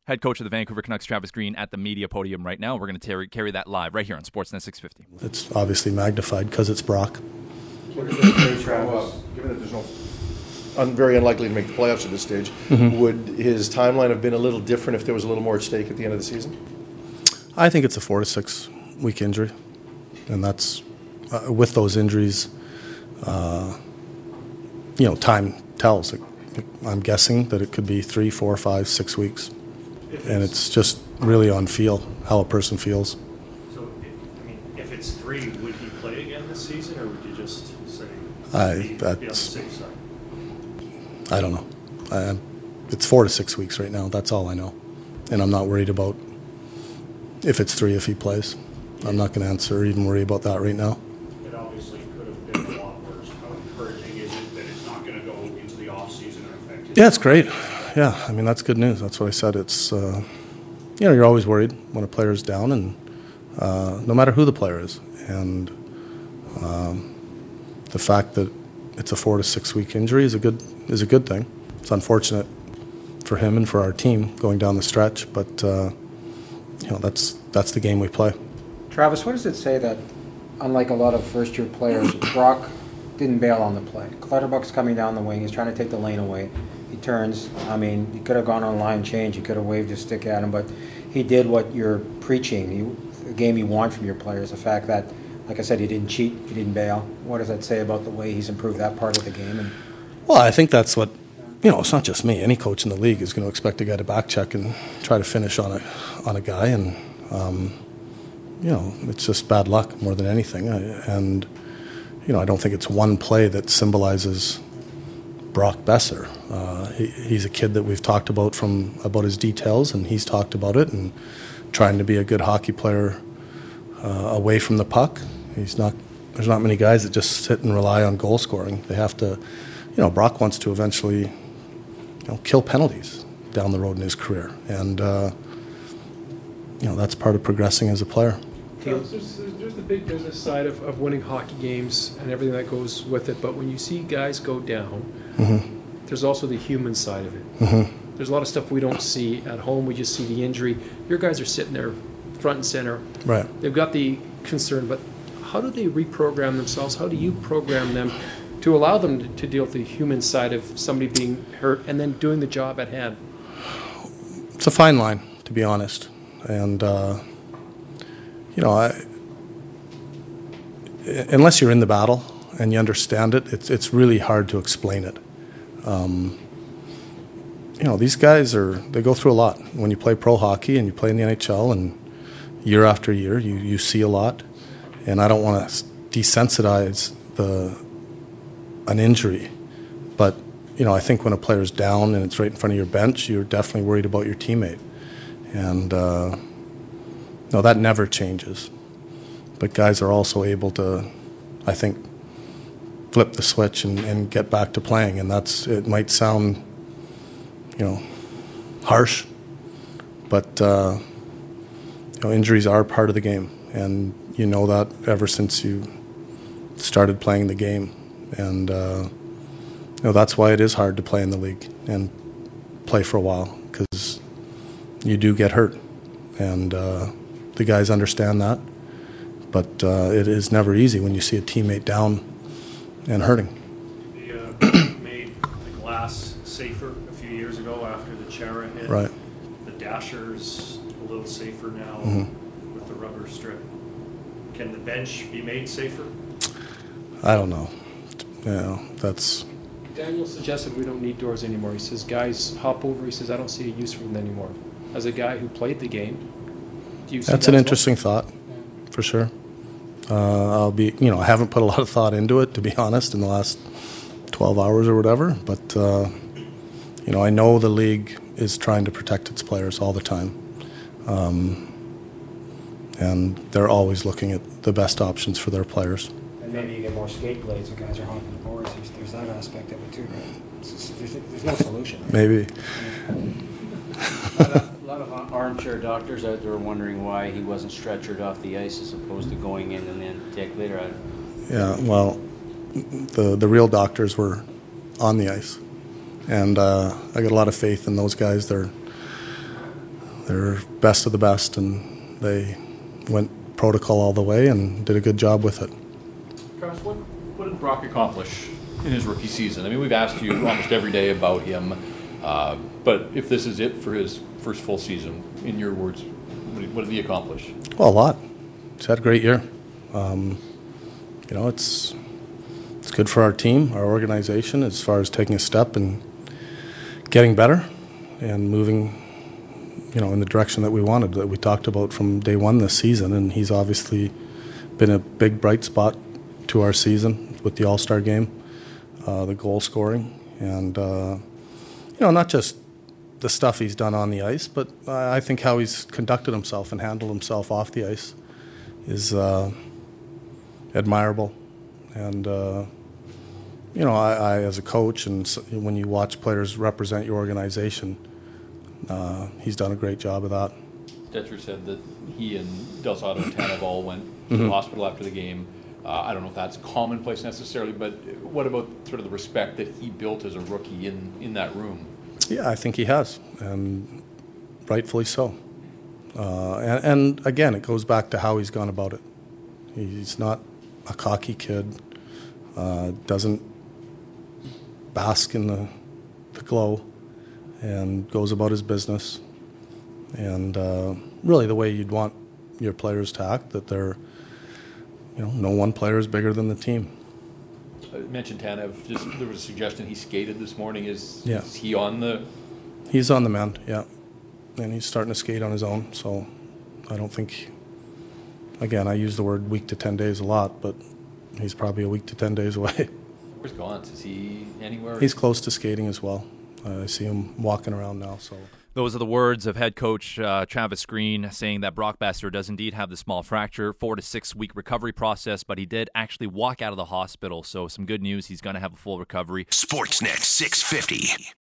Head coach of the Vancouver Canucks, Travis Green, at the media podium right now. We're going to carry that live right here on Sportsnet 650. It's obviously magnified because it's Brock. What does it say, Travis? Given that there's very unlikely to make the playoffs at this stage, would his timeline have been a little different if there was a little more at stake at the end of the season? I think it's a 4 to 6 week injury, and that's with those injuries. Time tells. I'm guessing that it could be 3, 4, 5, 6 weeks, and it's just really on feel, how a person feels. So, if it's 3, would he play again this season, or would you just say be on the safe side? I don't know. It's 4 to 6 weeks right now. That's all I know, and I'm not worried about if it's 3 if he plays. I'm not going to answer or even worry about that right now. It obviously could have been a lot worse. How encouraging is it that it's not going to go into the off season and affect his? Yeah, it's great. Yeah, that's good news. That's what I said. It's you're always worried when a player is down, and no matter who the player is, and the fact that it's a 4 to 6 week injury is a good thing. It's unfortunate for him and for our team going down the stretch, but that's the game we play. Travis, what does it say that, unlike a lot of first-year players, Brock didn't bail on the play? Clutterbuck's coming down the wing. He's trying to take the lane away. He turns. He could have gone on line change. He could have waved his stick at him, but he did what you're preaching, the game you want from your players, the fact that, like I said, he didn't cheat, he didn't bail. What does that say about the way he's improved that part of the game? Well, I think that's what, it's not just me. Any coach in the league is going to expect a guy to back check and try to finish on a guy, and it's just bad luck more than anything. I don't think it's one play that symbolizes Brock Boeser. He's a kid that we've talked about his details, and he's talked about it and trying to be a good hockey player away from the puck. There's not many guys that just sit and rely on goal scoring. They have to, Brock wants to eventually, kill penalties down the road in his career, and that's part of progressing as a player. There's the big business side of winning hockey games and everything that goes with it, but when you see guys go down, there's also the human side of it. There's a lot of stuff we don't see at home. We just see the injury. Your guys are sitting there front and center. Right. They've got the concern, but how do they reprogram themselves? How do you program them to allow them to deal with the human side of somebody being hurt and then doing the job at hand? It's a fine line, to be honest. And, unless you're in the battle and you understand it, it's really hard to explain it. These guys they go through a lot. When you play pro hockey and you play in the NHL, and year after year, you see a lot. And I don't want to desensitize an injury, but I think when a player's down and it's right in front of your bench, you're definitely worried about your teammate, and that never changes. But guys are also able to, I think, flip the switch and get back to playing, and it might sound, harsh, but injuries are part of the game, and you know that ever since you started playing the game, and that's why it is hard to play in the league and play for a while, because you do get hurt, and the guys understand that, but it is never easy when you see a teammate down and hurting. They made the glass safer a few years ago after the Chara hit. Right. The Dasher's a little safer now with the rubber strip. Can the bench be made safer? I don't know. That's... Daniel suggested we don't need doors anymore. He says guys hop over. He says I don't see a use for them anymore. As a guy who played the game, do you see That's an interesting thought, for sure. I haven't put a lot of thought into it, to be honest, in the last 12 hours or whatever, but I know the league is trying to protect its players all the time, and they're always looking at the best options for their players. And maybe you get more skate blades when guys are hopping the boards. There's that aspect of it too, right? There's no solution. Right? Maybe. A lot of armchair doctors out there are wondering why he wasn't stretchered off the ice as opposed to going in and then take later on. Yeah, well, the real doctors were on the ice, and I got a lot of faith in those guys. They're they're best of the best, and they went protocol all the way and did a good job with it. Travis, what did Brock accomplish in his rookie season? I mean, we've asked you almost every day about him, but if this is it for his first full season, in your words, what did he accomplish? Well, a lot. He's had a great year. It's good for our team, our organization, as far as taking a step and getting better and moving, in the direction that we wanted, that we talked about from day one this season. And he's obviously been a big bright spot to our season with the All-Star game, the goal scoring, and, not just the stuff he's done on the ice, but I think how he's conducted himself and handled himself off the ice is admirable. And, I as a coach, and when you watch players represent your organization, he's done a great job of that. Stetcher said that he and Del Zotto and Tanev all went to the hospital after the game. I don't know if that's commonplace necessarily, but what about sort of the respect that he built as a rookie in that room? Yeah, I think he has, and rightfully so. And again, it goes back to how he's gone about it. He's not a cocky kid, doesn't bask in the glow, and goes about his business. And really the way you'd want your players to act, that they're, no one player is bigger than the team. I mentioned Tanev. There was a suggestion he skated this morning. Is he on the... He's on the mend, yeah. And he's starting to skate on his own, so I don't think... Again, I use the word week to 10 days a lot, but he's probably a week to 10 days away. Where's Gauntz? Is he anywhere? He's close to skating as well. I see him walking around now, so... Those are the words of head coach Travis Green, saying that Brock Boeser does indeed have the small fracture, 4 to 6 week recovery process, but he did actually walk out of the hospital. So some good news. He's going to have a full recovery. Sportsnet 650.